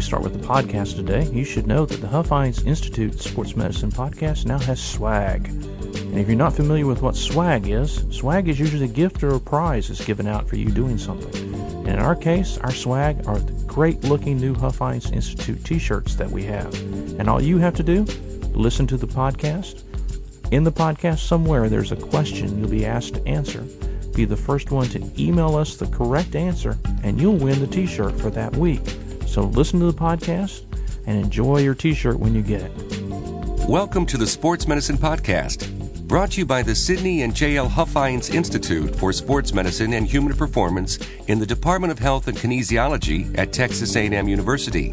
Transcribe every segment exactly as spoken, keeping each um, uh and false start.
start with the podcast today, you should know that the Huffines Institute Sports Medicine podcast now has swag. And if you're not familiar with what swag is, swag is usually a gift or a prize that's given out for you doing something. And in our case, our swag are the great-looking new Huffines Institute t-shirts that we have. And all you have to do, listen to the podcast. In the podcast somewhere, there's a question you'll be asked to answer. Be the first one to email us the correct answer, and you'll win the t-shirt for that week. So listen to the podcast and enjoy your t-shirt when you get it. Welcome to the Sports Medicine Podcast, brought to you by the Sidney and J L Huffines Institute for Sports Medicine and Human Performance in the Department of Health and Kinesiology at Texas A and M University.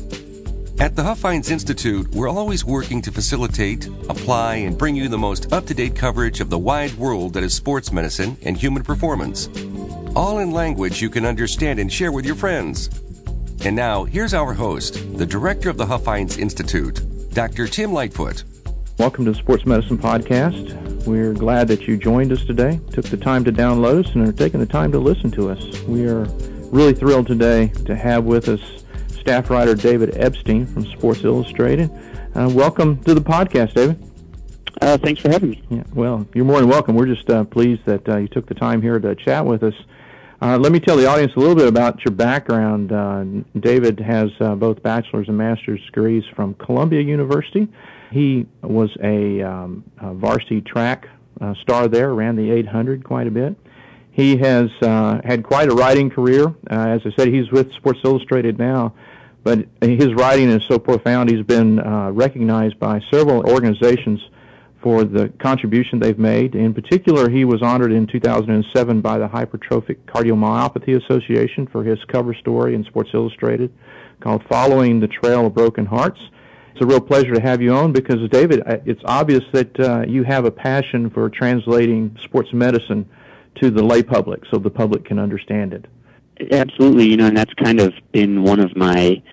At the Huffines Institute, we're always working to facilitate, apply, and bring you the most up-to-date coverage of the wide world that is sports medicine and human performance, all in language you can understand and share with your friends. And now, here's our host, the director of the Huffines Institute, Doctor Tim Lightfoot. Welcome to the Sports Medicine Podcast. We're glad that you joined us today, took the time to download us, and are taking the time to listen to us. We are really thrilled today to have with us staff writer David Epstein from Sports Illustrated. Uh, welcome to the podcast, David. Uh, thanks for having me. Yeah, well, you're more than welcome. We're just uh, pleased that uh, you took the time here to chat with us. Uh, let me tell the audience a little bit about your background. Uh, David has uh, both bachelor's and master's degrees from Columbia University. He was a, um, a varsity track uh, star there, ran the eight hundred quite a bit. He has uh, had quite a writing career. Uh, as I said, he's with Sports Illustrated now, but his writing is so profound, he's been uh, recognized by several organizations for the contribution they've made. In particular, he was honored in two thousand seven by the Hypertrophic Cardiomyopathy Association for his cover story in Sports Illustrated called Following the Trail of Broken Hearts. It's a real pleasure to have you on because, David, it's obvious that uh, you have a passion for translating sports medicine to the lay public so the public can understand it. Absolutely, you know, and that's kind of been one of my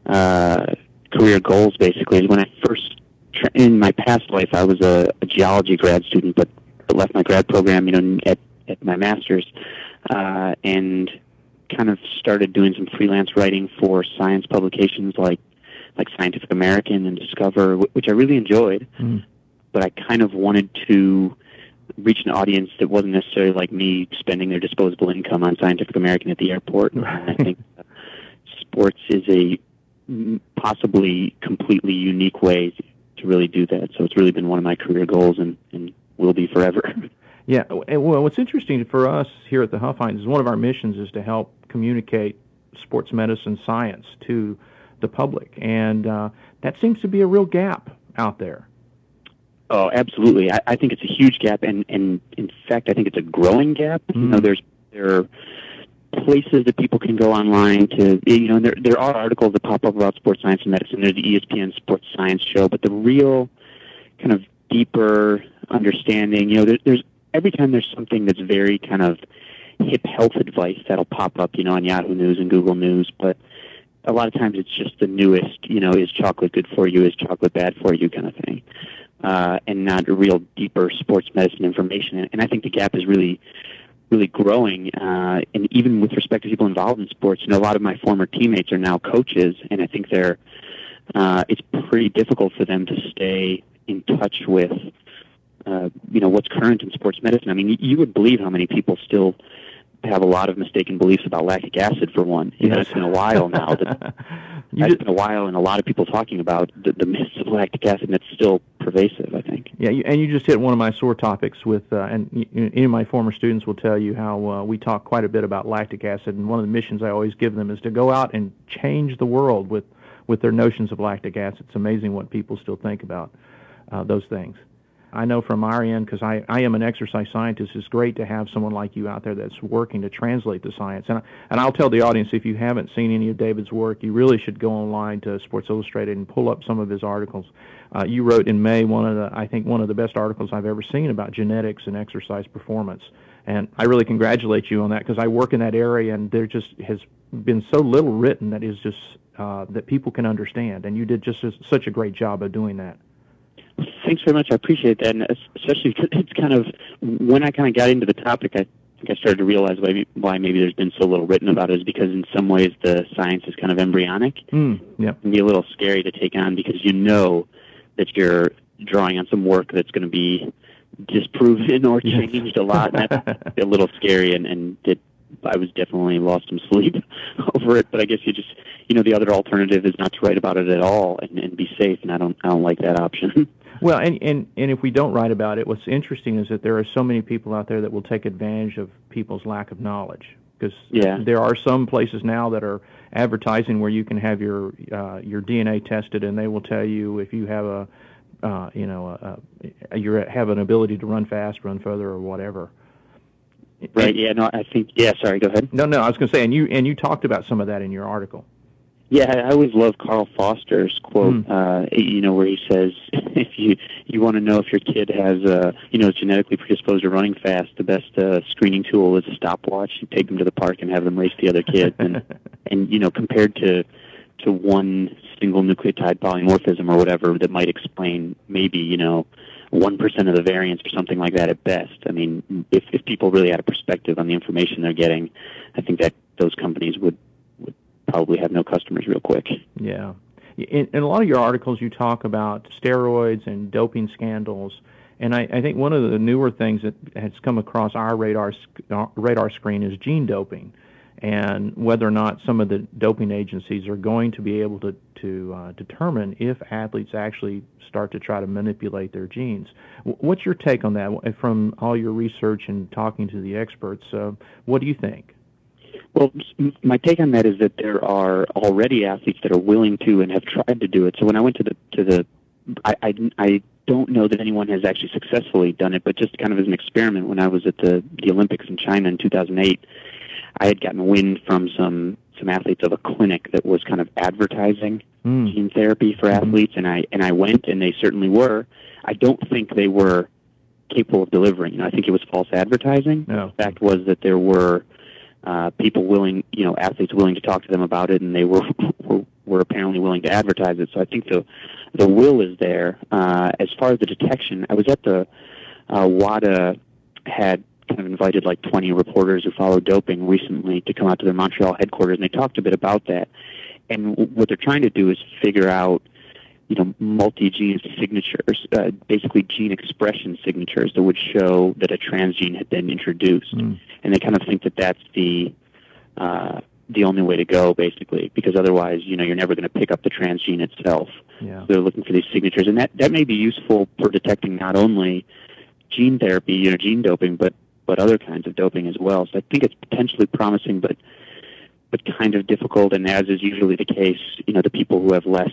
uh, career goals, basically. When I first, in my past life, I was a, a geology grad student, but, but left my grad program, you know, at, at my master's, uh, and kind of started doing some freelance writing for science publications like like Scientific American and Discover, which I really enjoyed, mm. but I kind of wanted to reach an audience that wasn't necessarily like me spending their disposable income on Scientific American at the airport. And I think uh, sports is a possibly completely unique way to really do that. So it's really been one of my career goals and, and will be forever. Yeah, well, what's interesting for us here at the Huffines is one of our missions is to help communicate sports medicine science to the public, and uh, that seems to be a real gap out there. Oh, absolutely. I, I think it's a huge gap, and, and in fact, I think it's a growing gap. Mm. You know, there's there are places that people can go online to, you know, there there are articles that pop up about sports science and medicine. There's the E S P N Sports Science Show, but the real kind of deeper understanding, you know, there, there's every time there's something that's very kind of hip health advice that'll pop up, you know, on Yahoo News and Google News, but a lot of times it's just the newest, you know, is chocolate good for you, is chocolate bad for you kind of thing. Uh, and not a real deeper sports medicine information. And I think the gap is really, really growing. Uh, and even with respect to people involved in sports, you know, a lot of my former teammates are now coaches, and I think they're, uh, it's pretty difficult for them to stay in touch with, uh, you know, what's current in sports medicine. I mean, you would believe how many people still have a lot of mistaken beliefs about lactic acid, for one. You yes. know, it's been a while now. That, it's just, been a while, and a lot of people talking about the, the myths of lactic acid, and it's still pervasive, I think. Yeah, you, and you just hit one of my sore topics with, uh, and you, any of my former students will tell you how uh, we talk quite a bit about lactic acid, and one of the missions I always give them is to go out and change the world with, with their notions of lactic acid. It's amazing what people still think about uh, those things. I know from our end, because I, I am an exercise scientist, it's great to have someone like you out there that's working to translate the science. And, and I'll tell the audience, if you haven't seen any of David's work, you really should go online to Sports Illustrated and pull up some of his articles. Uh, you wrote in May one of the, I think, one of the best articles I've ever seen about genetics and exercise performance. And I really congratulate you on that, because I work in that area, and there just has been so little written that is just uh, that people can understand. And you did just a, such a great job of doing that. Thanks very much. I appreciate that, and especially because it's kind of, when I kind of got into the topic, I think I started to realize why, why maybe there's been so little written about it is because in some ways the science is kind of embryonic. Mm, yeah. It can be a little scary to take on because you know that you're drawing on some work that's going to be disproven or changed a lot. And that's a little scary, and, and it, I was definitely lost some sleep over it. But I guess you just, you know, the other alternative is not to write about it at all and, and be safe, and I don't, I don't like that option. Well, and, and, and if we don't write about it, what's interesting is that there are so many people out there that will take advantage of people's lack of knowledge. Because yeah. there are some places now that are advertising where you can have your uh, your D N A tested, and they will tell you if you have a, uh, you know, a, a, you have an ability to run fast, run further, or whatever. Right. Yeah. No. I think. Yeah. Sorry. Go ahead. No. No. I was going to say, and you and you talked about some of that in your article. Yeah, I always love Carl Foster's quote, mm. uh, you know, where he says, if you you want to know if your kid has, uh, you know, is genetically predisposed to running fast, the best uh, screening tool is a stopwatch. You take them to the park and have them race the other kids. And, and you know, compared to to one single nucleotide polymorphism or whatever that might explain maybe, you know, one percent of the variance or something like that at best. I mean, if, if people really had a perspective on the information they're getting, I think that those companies would probably have no customers real quick. Yeah. In, in a lot of your articles, you talk about steroids and doping scandals, and I, I think one of the newer things that has come across our radar radar screen is gene doping, and whether or not some of the doping agencies are going to be able to, to uh, determine if athletes actually start to try to manipulate their genes. What's your take on that from all your research and talking to the experts? Uh, what do you think? Well, my take on that is that there are already athletes that are willing to and have tried to do it. So when I went to the to the, I, I, I don't know that anyone has actually successfully done it, but just kind of as an experiment, when I was at the, the Olympics in China in two thousand eight, I had gotten wind from some some athletes of a clinic that was kind of advertising mm. gene therapy for mm-hmm. athletes, and I and I went, and they certainly were. I don't think they were capable of delivering. You know, I think it was false advertising. No. The fact was that there were Uh, people willing, you know, athletes willing to talk to them about it, and they were were, were apparently willing to advertise it. So I think the the will is there. Uh, as far as the detection, I was at the uh, WADA had kind of invited like twenty reporters who follow doping recently to come out to their Montreal headquarters, and they talked a bit about that. And what they're trying to do is figure out, you know, multi-gene signatures, uh, basically gene expression signatures that would show that a transgene had been introduced. Mm. And they kind of think that that's the uh, the only way to go, basically, because otherwise, you know, you're never going to pick up the transgene itself. Yeah. So they're looking for these signatures, and that, that may be useful for detecting not only gene therapy, you know, gene doping, but but other kinds of doping as well. So I think it's potentially promising, but but kind of difficult. And as is usually the case, you know, the people who have less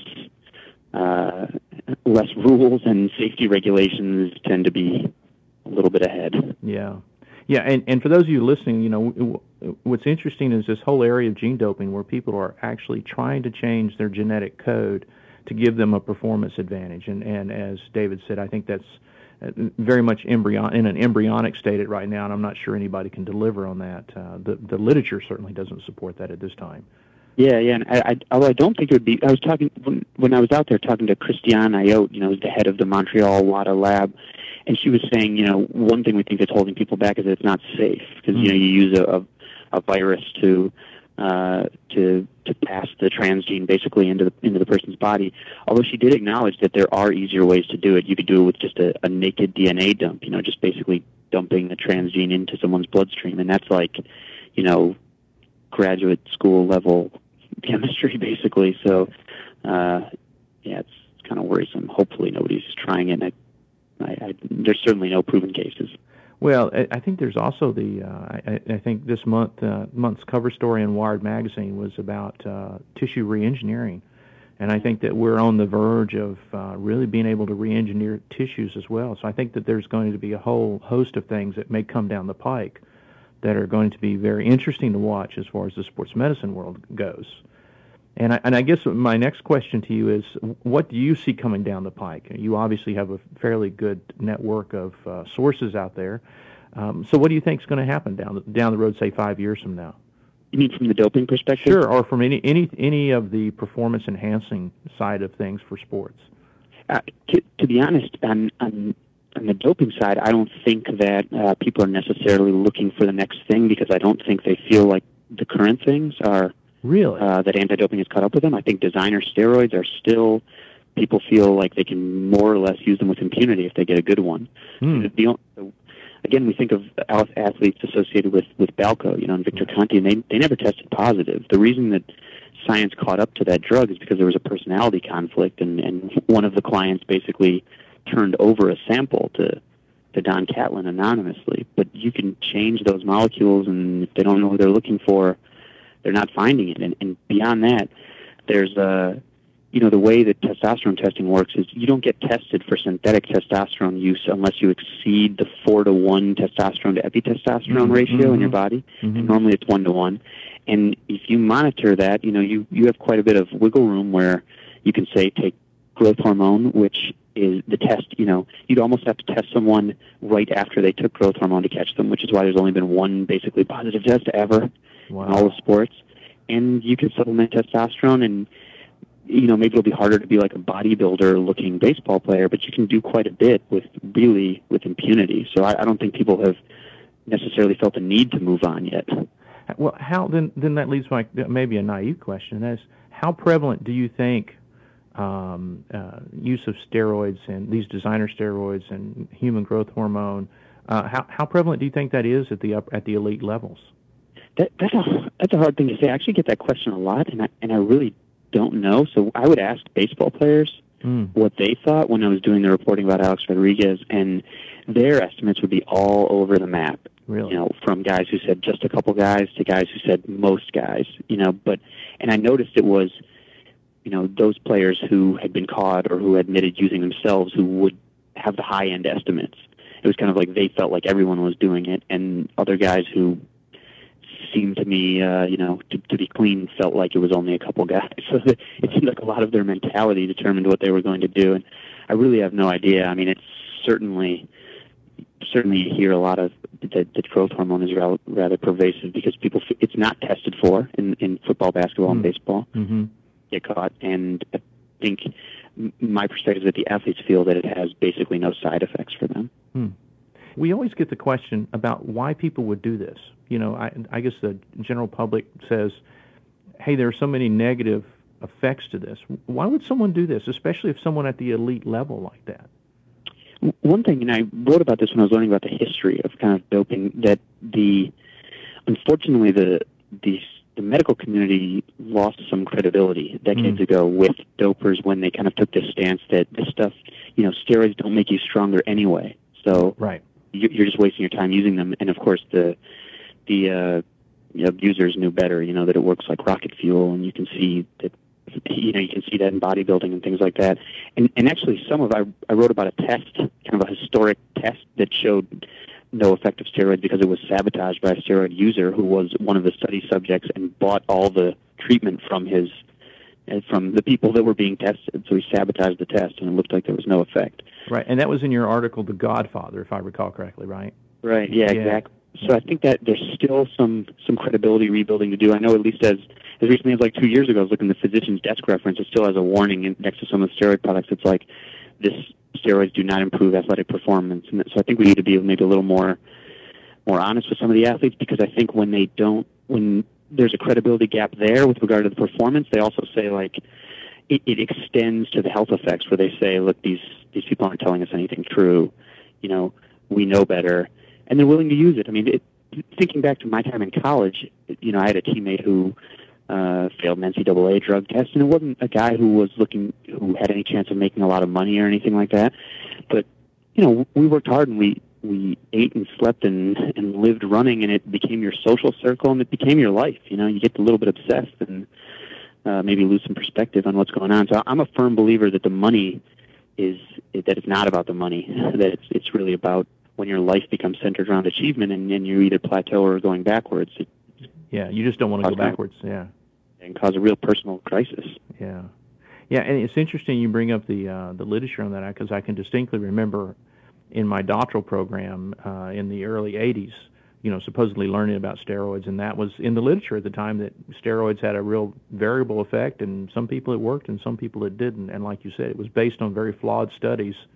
Uh, less rules and safety regulations tend to be a little bit ahead. Yeah. Yeah, and, and for those of you listening, you know, w- what's interesting is this whole area of gene doping where people are actually trying to change their genetic code to give them a performance advantage. And, and as David said, I think that's very much embryon in an embryonic state right now, and I'm not sure anybody can deliver on that. Uh, the, the literature certainly doesn't support that at this time. Yeah, yeah, and I, I, although I don't think it would be, I was talking, when, when I was out there talking to Christiane Ayotte, you know, who's the head of the Montreal WADA lab, and she was saying, you know, one thing we think that's holding people back is that it's not safe, because, mm-hmm. you know, you use a, a, a virus to, uh, to, to pass the transgene basically into the, into the person's body, although she did acknowledge that there are easier ways to do it. You could do it with just a, a naked D N A dump, you know, just basically dumping the transgene into someone's bloodstream, and that's like, you know, graduate school level chemistry, basically. So, uh, yeah, it's kind of worrisome. Hopefully nobody's trying it. And I, I, I, there's certainly no proven cases. Well, I think there's also the, uh, I, I think this month, uh, month's cover story in Wired magazine was about uh, tissue reengineering. And I think that we're on the verge of uh, really being able to re-engineer tissues as well. So I think that there's going to be a whole host of things that may come down the pike that are going to be very interesting to watch as far as the sports medicine world goes. And I, and I guess my next question to you is, what do you see coming down the pike? You obviously have a fairly good network of uh, sources out there. Um, so what do you think is going to happen down the, down the road, say, five years from now? You mean from the doping perspective? Sure, or from any any any of the performance-enhancing side of things for sports. Uh, to, to be honest, I'm, I'm on the doping side, I don't think that uh, people are necessarily looking for the next thing because I don't think they feel like the current things are really uh, that anti-doping has caught up with them. I think designer steroids are still, people feel like they can more or less use them with impunity if they get a good one. Hmm. The, the, again, we think of athletes associated with, with Balco, you know, and Victor Conti, and they, they never tested positive. The reason that science caught up to that drug is because there was a personality conflict, and, and one of the clients basically turned over a sample to to Don Catlin anonymously. But you can change those molecules, and if they don't know what they're looking for, they're not finding it. And, and beyond that, there's a, you know, the way that testosterone testing works is you don't get tested for synthetic testosterone use unless you exceed the four to one testosterone to epitestosterone mm-hmm. ratio in your body. Mm-hmm. And normally it's one to one. And if you monitor that, you know, you, you have quite a bit of wiggle room where you can say take growth hormone, which is the test, you know, you'd almost have to test someone right after they took growth hormone to catch them, which is why there's only been one basically positive test ever wow. in all of sports. And you can supplement testosterone, and, you know, maybe it'll be harder to be like a bodybuilder-looking baseball player, but you can do quite a bit with really with impunity. So I, I don't think people have necessarily felt the need to move on yet. Well, how then? Then that leads to my, maybe a naive question. That is, how prevalent do you think um, uh, use of steroids and these designer steroids and human growth hormone? Uh, how how prevalent do you think that is at the up, at the elite levels? That, that's a that's a hard thing to say. I actually get that question a lot, and I and I really don't know. So I would ask baseball players mm. what they thought when I was doing the reporting about Alex Rodriguez, and their estimates would be all over the map. Really? You know, from guys who said just a couple guys to guys who said most guys. You know, but and I noticed it was, you know, those players who had been caught or who admitted using themselves who would have the high end estimates. It was kind of like they felt like everyone was doing it, and other guys who seemed to me, uh, you know, to, to be clean, felt like it was only a couple guys. So it seemed like a lot of their mentality determined what they were going to do, and I really have no idea. I mean, it's certainly, certainly you hear a lot of that, that growth hormone is rather, rather pervasive because people, it's not tested for in, in football, basketball, mm-hmm. and baseball. Mm-hmm. Get caught, and I think my perspective is that the athletes feel that it has basically no side effects for them. Hmm. We always get the question about why people would do this. You know, I, I guess the general public says, hey, there are so many negative effects to this. Why would someone do this, especially if someone at the elite level like that? One thing, and I wrote about this when I was learning about the history of kind of doping, that the, unfortunately, the the, the medical community lost some credibility decades mm. ago with dopers when they kind of took this stance that this stuff, you know, steroids don't make you stronger anyway. So right. you're just wasting your time using them. And of course, the the uh, you know, abusers knew better. You know that it works like rocket fuel, and you can see that. You know, you can see that in bodybuilding and things like that. And and actually, some of I I wrote about a test, kind of a historic test that showed no effect of steroids because it was sabotaged by a steroid user who was one of the study subjects and bought all the treatment from his from the people that were being tested. So he sabotaged the test, and it looked like there was no effect. Right, and that was in your article, The Godfather, if I recall correctly, right? Right, yeah, yeah. exactly. So I think that there's still some, some credibility rebuilding to do. I know at least as, as recently as like two years ago, I was looking at the physician's desk reference. It still has a warning in, next to some of the steroid products. It's like, this steroids do not improve athletic performance. And so I think we need to be maybe a little more more honest with some of the athletes, because I think when they don't, when there's a credibility gap there with regard to the performance, they also say like, it, it extends to the health effects where they say, look, these, these people aren't telling us anything true. You know, we know better. And they're willing to use it. I mean, it, thinking back to my time in college, you know, I had a teammate who uh, failed an N C double A drug test, and it wasn't a guy who was looking, who had any chance of making a lot of money or anything like that. But, you know, we worked hard, and we, we ate and slept and, and lived running, and it became your social circle, and it became your life. You know, you get a little bit obsessed and uh, maybe lose some perspective on what's going on. So I'm a firm believer that the money is, that it's not about the money, that it's, it's really about when your life becomes centered around achievement and, and you either plateau or going backwards. It, yeah, you just don't want to go backwards, yeah. And cause a real personal crisis. Yeah. Yeah, and it's interesting you bring up the uh, the literature on that, because I can distinctly remember in my doctoral program uh, in the early eighties, you know, supposedly learning about steroids, and that was in the literature at the time that steroids had a real variable effect, and some people it worked and some people it didn't. And like you said, it was based on very flawed studies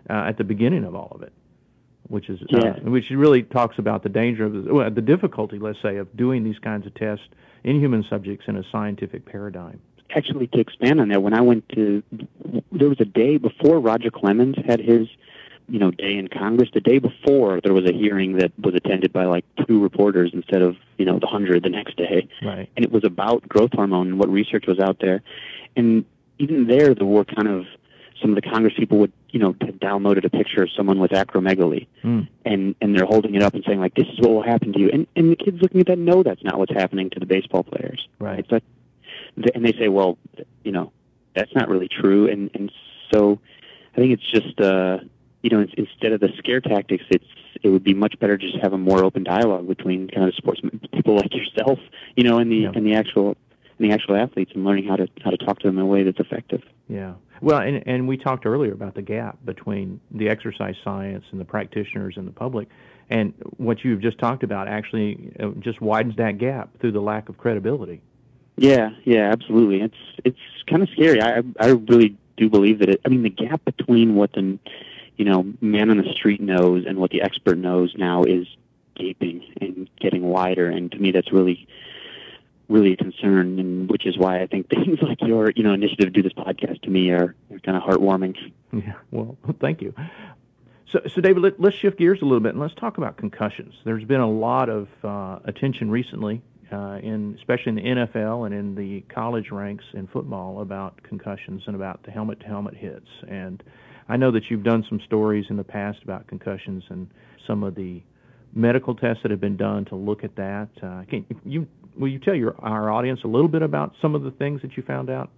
uh, at the beginning of all of it, which is yeah. uh, which really talks about the danger of the, well, the difficulty, let's say, of doing these kinds of tests in human subjects in a scientific paradigm. Actually, to expand on that, when I went to, there was a day before Roger Clemens had his, you know, day in Congress. The day before, there was a hearing that was attended by like two reporters instead of, you know, the hundred the next day. Right. And it was about growth hormone and what research was out there. And even there, there were kind of some of the Congress people would, you know, had downloaded a picture of someone with acromegaly, mm. and and they're holding it up and saying like, "This is what will happen to you." And and the kids looking at that know that's not what's happening to the baseball players. Right. It's like, and they say, well, you know, that's not really true. And, and so I think it's just, uh, you know, it's, instead of the scare tactics, it's it would be much better just to have a more open dialogue between kind of sportsmen, people like yourself, you know, and the yeah. and the actual and the actual athletes, and learning how to how to talk to them in a way that's effective. Yeah. Well, and and we talked earlier about the gap between the exercise science and the practitioners and the public, and what you've just talked about actually just widens that gap through the lack of credibility. Yeah, yeah, absolutely. It's it's kind of scary. I I really do believe that it. I mean, the gap between what the you know man on the street knows and what the expert knows now is gaping and getting wider. And to me, that's really really a concern. And which is why I think things like your you know initiative to do this podcast to me are, are kind of heartwarming. Yeah. Well, thank you. So, so David, let, let's shift gears a little bit and let's talk about concussions. There's been a lot of uh, attention recently. Uh, in especially in the N F L and in the college ranks in football about concussions and about the helmet-to-helmet hits. And I know that you've done some stories in the past about concussions and some of the medical tests that have been done to look at that. Uh, can you will you tell your our audience a little bit about some of the things that you found out?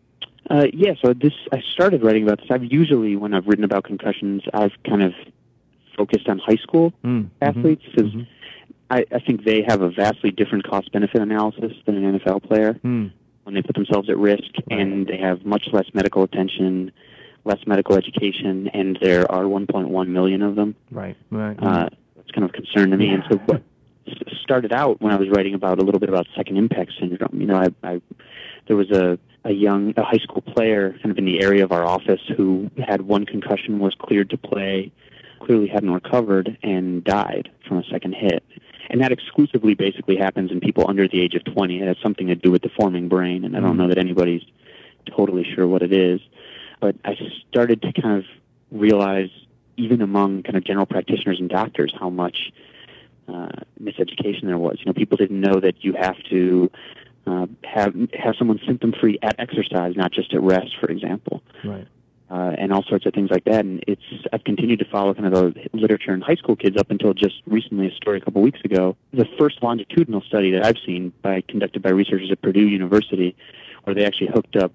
Uh, yeah. So this I started writing about this. I've usually when I've written about concussions, I've kind of focused on high school mm, athletes because. Mm-hmm. I, I think they have a vastly different cost-benefit analysis than an N F L player mm. when they put themselves at risk, right. and they have much less medical attention, less medical education, and there are one point one million of them. Right, right. Uh, that's kind of a concern to me. Yeah. And so what started out when I was writing about a little bit about second impact syndrome. You know, I, I there was a, a young, a high school player kind of in the area of our office who had one concussion, was cleared to play, clearly hadn't recovered, and died from a second hit. And that exclusively basically happens in people under the age of twenty. It has something to do with the forming brain, and I don't know that anybody's totally sure what it is. But I started to kind of realize, even among kind of general practitioners and doctors, how much uh, miseducation there was. You know, people didn't know that you have to uh, have have someone symptom-free at exercise, not just at rest, for example. Right. Uh, and all sorts of things like that. And it's I've continued to follow kind of the literature in high school kids up until just recently, a story a couple weeks ago. The first longitudinal study that I've seen by conducted by researchers at Purdue University, where they actually hooked up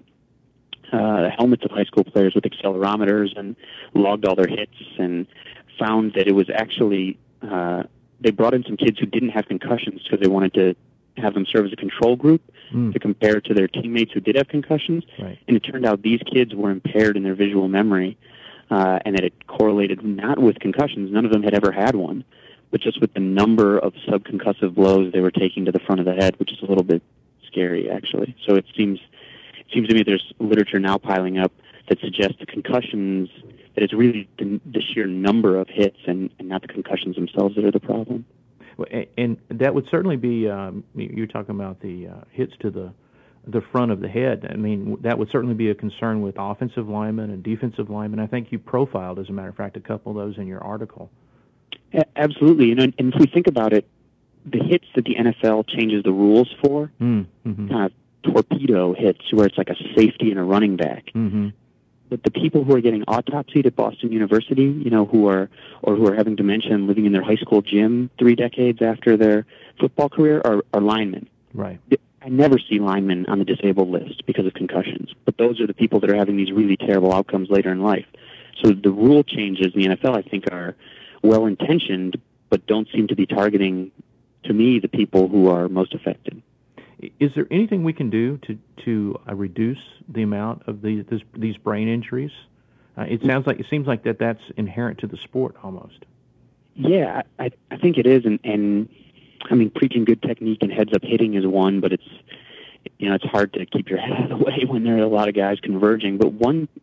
uh, helmets of high school players with accelerometers and logged all their hits and found that it was actually, uh, they brought in some kids who didn't have concussions because they wanted to have them serve as a control group mm. to compare to their teammates who did have concussions. Right. And it turned out these kids were impaired in their visual memory, uh, and that it correlated not with concussions. None of them had ever had one, but just with the number of subconcussive blows they were taking to the front of the head, which is a little bit scary, actually. So it seems it seems to me there's literature now piling up that suggests the concussions, that it's really the, the sheer number of hits and, and not the concussions themselves that are the problem. And that would certainly be, um, you're talking about the uh, hits to the the front of the head. I mean, that would certainly be a concern with offensive linemen and defensive linemen. I think you profiled, as a matter of fact, a couple of those in your article. Absolutely. You know, and if we think about it, the hits that the N F L changes the rules for, mm-hmm. kind of torpedo hits where it's like a safety and a running back. Mm-hmm. But the people who are getting autopsied at Boston University, you know, who are or who are having dementia and living in their high school gym three decades after their football career are, are linemen. Right. I never see linemen on the disabled list because of concussions, but those are the people that are having these really terrible outcomes later in life. So the rule changes in the N F L, I think, are well-intentioned, but don't seem to be targeting, to me, the people who are most affected. Is there anything we can do to to uh, reduce the amount of these this, these brain injuries? Uh, it sounds like it seems like that that's inherent to the sport almost. Yeah, I I think it is, and and I mean preaching good technique and heads up hitting is one, but it's you know it's hard to keep your head out of the way when there are a lot of guys converging. But one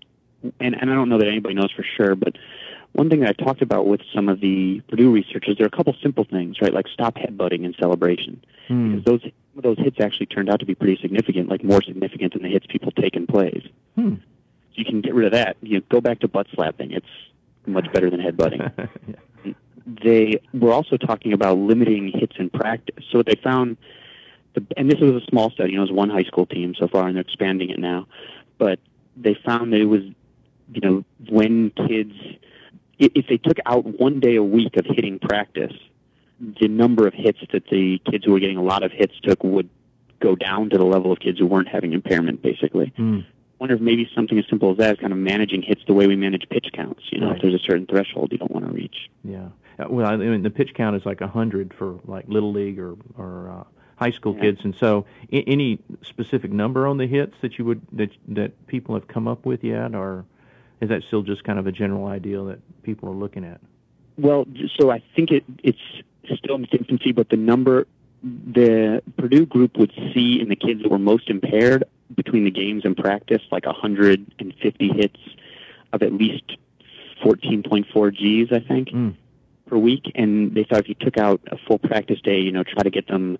and, and I don't know that anybody knows for sure, but one thing that I talked about with some of the Purdue researchers, there are a couple simple things, right, like stop headbutting in celebration. Hmm. Because those, some of those hits actually turned out to be pretty significant, like more significant than the hits people take in plays. Hmm. So you can get rid of that. You know, go back to butt slapping. It's much better than headbutting. Yeah. They were also talking about limiting hits in practice. So what they found, the, and this was a small study, you know, it was one high school team so far, and they're expanding it now, but they found that it was, you know, when kids, if they took out one day a week of hitting practice, the number of hits that the kids who were getting a lot of hits took would go down to the level of kids who weren't having impairment, basically. Mm. I wonder if maybe something as simple as that is kind of managing hits the way we manage pitch counts. You know, Right. if there's a certain threshold you don't want to reach. Yeah. Uh, Well, I mean, the pitch count is like a hundred for like little league or or uh, high school Yeah. kids, and so I- any specific number on the hits that you would that that people have come up with yet, or is that still just kind of a general idea that people are looking at? Well, so I think it, it's still in its infancy, but the number the Purdue group would see in the kids that were most impaired between the games and practice, like one hundred fifty hits of at least fourteen point four Gs, I think, Mm. per week. And they thought if you took out a full practice day, you know, try to get them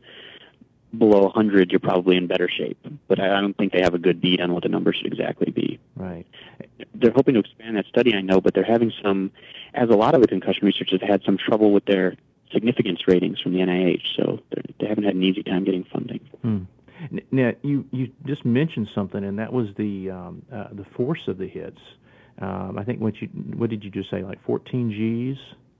below one hundred, you're probably in better shape. But I I don't think they have a good beat on what the number should exactly be. Right. They're hoping to expand that study, I know, but they're having some, as a lot of the concussion researchers have had some trouble with their significance ratings from the N I H, so they're- they haven't had an easy time getting funding. Hmm. N- Now, you, you just mentioned something, and that was the um, uh, the force of the hits. Um, I think what you what did you just say, like fourteen Gs?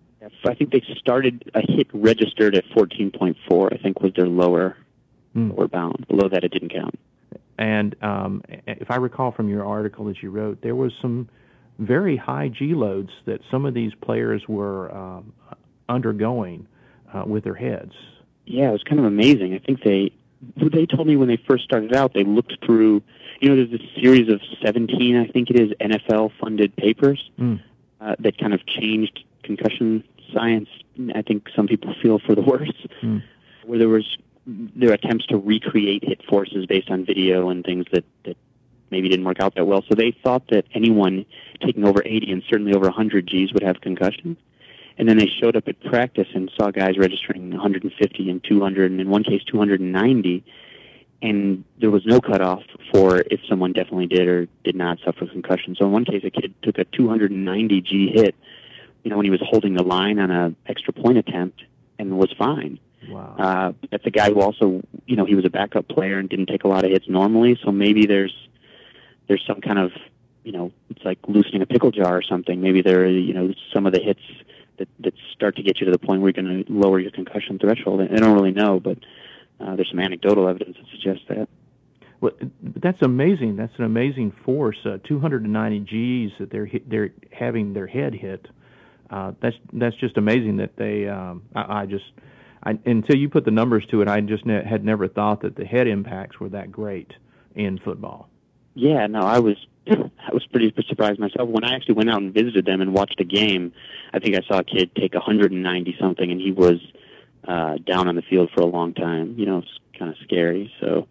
I think they started a hit registered at fourteen point four, I think was their lower, Hmm. lower bound. Below that, it didn't count. And um, if I recall from your article that you wrote, there was some very high G loads that some of these players were um, undergoing uh, with their heads. Yeah, it was kind of amazing. I think they, they told me when they first started out, they looked through, you know, there's this series of seventeen, I think it is, N F L-funded papers Mm. uh, that kind of changed concussion science, I think some people feel for the worse, Mm. where there was there were attempts to recreate hit forces based on video and things that, that maybe didn't work out that well. So they thought that anyone taking over eighty and certainly over one hundred Gs would have concussions. And then they showed up at practice and saw guys registering one hundred fifty and two hundred, and in one case two hundred ninety, and there was no cutoff for if someone definitely did or did not suffer concussion. So in one case, a kid took a two hundred ninety G hit, you know, when he was holding the line on a extra point attempt, and was fine. Wow. Uh, that's a guy who also, you know, he was a backup player and didn't take a lot of hits normally, so maybe there's there's some kind of, you know, it's like loosening a pickle jar or something. Maybe there are, you know, some of the hits that, that start to get you to the point where you're going to lower your concussion threshold. I don't really know, but uh, there's some anecdotal evidence that suggests that. Well, that's amazing. That's an amazing force. Uh, two hundred ninety Gs that they're hit, they're having their head hit. Uh, that's that's just amazing that they. Um, I, I just I, until you put the numbers to it, I just ne- had never thought that the head impacts were that great in football. Yeah, no, I was I was pretty surprised myself. When I actually went out and visited them and watched a game, I think I saw a kid take one hundred ninety something, and he was uh, down on the field for a long time. You know, it's kind of scary. So,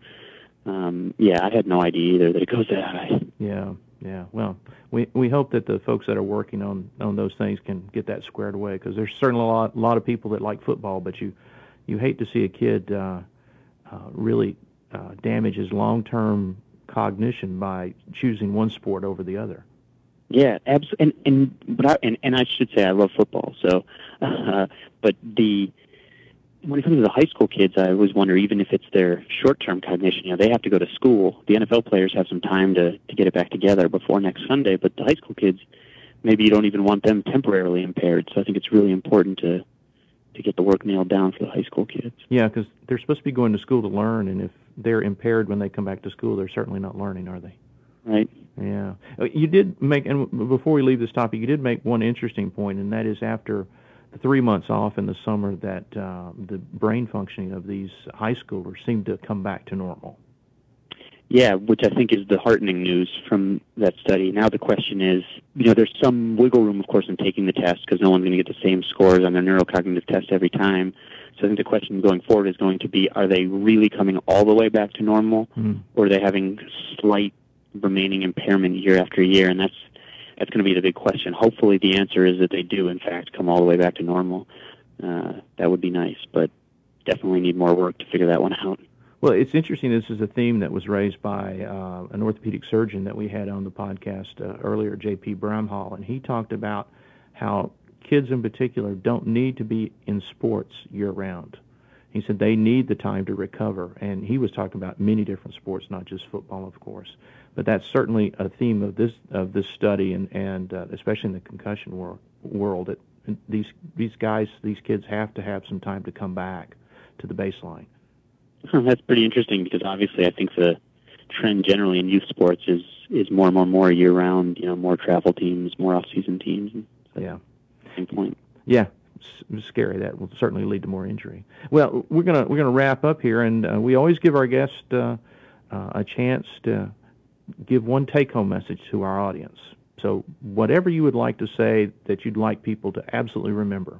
um, yeah, I had no idea either that it goes that high. Yeah, yeah. Well, we we hope that the folks that are working on, on those things can get that squared away, because there's certainly a lot, a lot of people that like football, but you you hate to see a kid uh, uh, really uh, damage his long-term cognition by choosing one sport over the other. Yeah, absolutely. And and but I, and and I should say I love football. So, uh, but the when it comes to the high school kids, I always wonder, even if it's their short-term cognition, you know, they have to go to school. The N F L players have some time to to get it back together before next Sunday. But the high school kids, maybe you don't even want them temporarily impaired. So I think it's really important to to get the work nailed down for the high school kids. Yeah, because they're supposed to be going to school to learn, and if they're impaired when they come back to school, they're certainly not learning, are they? Right. Yeah. Uh, You did make, and before we leave this topic, you did make one interesting point, and that is after the three months off in the summer that uh, the brain functioning of these high schoolers seemed to come back to normal. Yeah, which I think is the heartening news from that study. Now the question is, you know, there's some wiggle room, of course, in taking the test because no one's going to get the same scores on their neurocognitive test every time. So I think the question going forward is going to be, are they really coming all the way back to normal, Mm. or are they having slight remaining impairment year after year? And that's that's going to be the big question. Hopefully the answer is that they do, in fact, come all the way back to normal. Uh, that would be nice, but definitely need more work to figure that one out. Well, it's interesting. This is a theme that was raised by uh, an orthopedic surgeon that we had on the podcast uh, earlier, J P Bramhall, and he talked about how kids in particular don't need to be in sports year-round. He said they need the time to recover, and he was talking about many different sports, not just football, of course. But that's certainly a theme of this of this study, and and uh, especially in the concussion wor- world. It, these these guys, these kids have to have some time to come back to the baseline. That's pretty interesting because obviously I think the trend generally in youth sports is is more and more and more year round. You know, more travel teams, more off season teams. So yeah. Same point. Yeah. It's scary. That will certainly lead to more injury. Well, we're gonna we're gonna wrap up here, and uh, we always give our guests uh, uh, a chance to give one take-home message to our audience. So, whatever you would like to say that you'd like people to absolutely remember.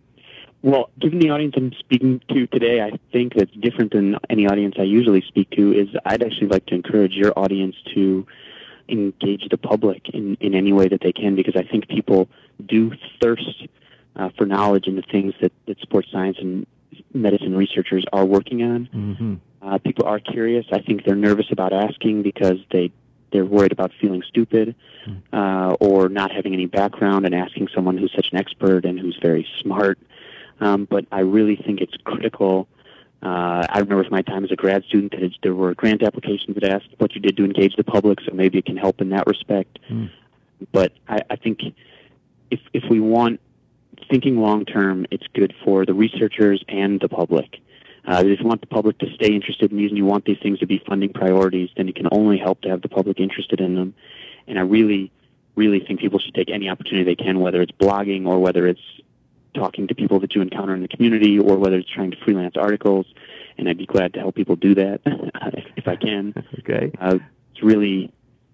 Well, given the audience I'm speaking to today, I think that's different than any audience I usually speak to. Is I'd actually like to encourage your audience to engage the public in, in any way that they can, because I think people do thirst uh, for knowledge in the things that, that sports science and medicine researchers are working on. Mm-hmm. Uh, people are curious. I think they're nervous about asking because they, they're worried about feeling stupid uh, or not having any background and asking someone who's such an expert and who's very smart. Um, but I really think it's critical. Uh, I remember from my time as a grad student that it, there were grant applications that asked what you did to engage the public, so maybe it can help in that respect. Mm. But I, I think if if we want thinking long-term, it's good for the researchers and the public. Uh, if you want the public to stay interested in these and you want these things to be funding priorities, then it can only help to have the public interested in them. And I really, really think people should take any opportunity they can, whether it's blogging or whether it's talking to people that you encounter in the community or whether it's trying to freelance articles. And I'd be glad to help people do that if, if I can. Okay. Uh, it's really,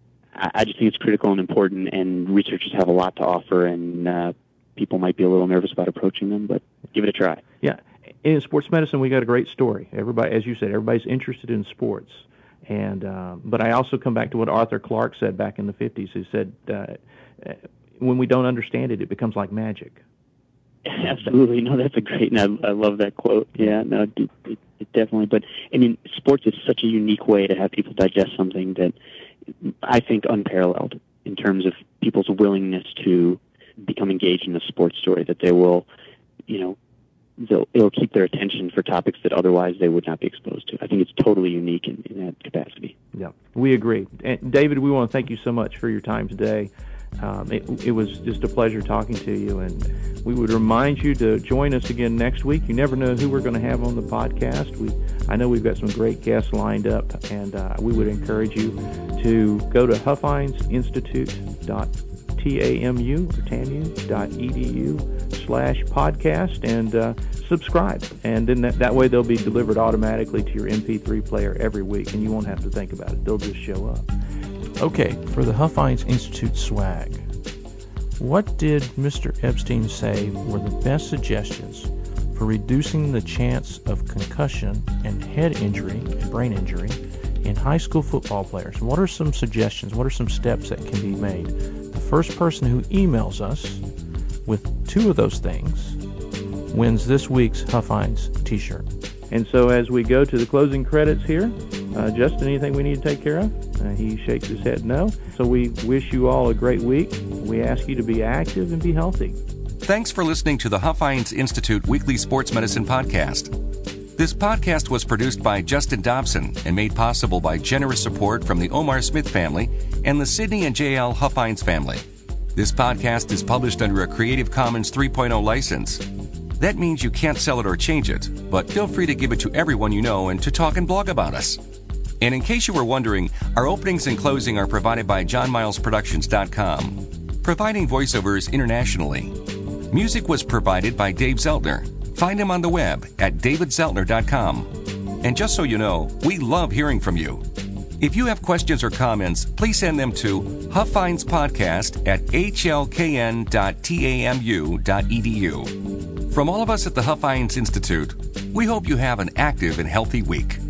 I, I just think it's critical and important, and researchers have a lot to offer, and uh, people might be a little nervous about approaching them, but give it a try. Yeah. In sports medicine, we got a great story. Everybody, as you said, everybody's interested in sports. And uh, but I also come back to what Arthur Clarke said back in the fifties. He said, uh, when we don't understand it, it becomes like magic. Absolutely. No, that's a great, and I, I love that quote. Yeah, no, it, it, it definitely. But, I mean, sports is such a unique way to have people digest something that I think unparalleled in terms of people's willingness to become engaged in a sports story, that they will, you know, they'll, it'll keep their attention for topics that otherwise they would not be exposed to. I think it's totally unique in, in that capacity. Yeah, we agree. And David, we want to thank you so much for your time today. Um, it, it was just a pleasure talking to you, and we would remind you to join us again next week. You never know who we're going to have on the podcast. We, I know we've got some great guests lined up, and uh, we would encourage you to go to Huffines Institute dot tamu or tamu.edu slash podcast and uh, subscribe. And then that, that way they'll be delivered automatically to your M P three player every week, and you won't have to think about it. They'll just show up. Okay, for the Huffines Institute swag, what did Mister Epstein say were the best suggestions for reducing the chance of concussion and head injury and brain injury in high school football players? What are some suggestions? What are some steps that can be made? The first person who emails us with two of those things wins this week's Huffines t-shirt. And so as we go to the closing credits here, uh, Justin, anything we need to take care of? Uh, he shakes his head no. So we wish you all a great week. We ask you to be active and be healthy. Thanks for listening to the Huffines Institute Weekly Sports Medicine Podcast. This podcast was produced by Justin Dobson and made possible by generous support from the Omar Smith family and the Sidney and J L Huffines family. This podcast is published under a Creative Commons three point oh license. That means you can't sell it or change it, but feel free to give it to everyone you know and to talk and blog about us. And in case you were wondering, our openings and closing are provided by john miles productions dot com, providing voiceovers internationally. Music was provided by Dave Zeltner. Find him on the web at david zeltner dot com. And just so you know, we love hearing from you. If you have questions or comments, please send them to huffinespodcast at h l k n dot tamu dot e d u. From all of us at the Huffines Institute, we hope you have an active and healthy week.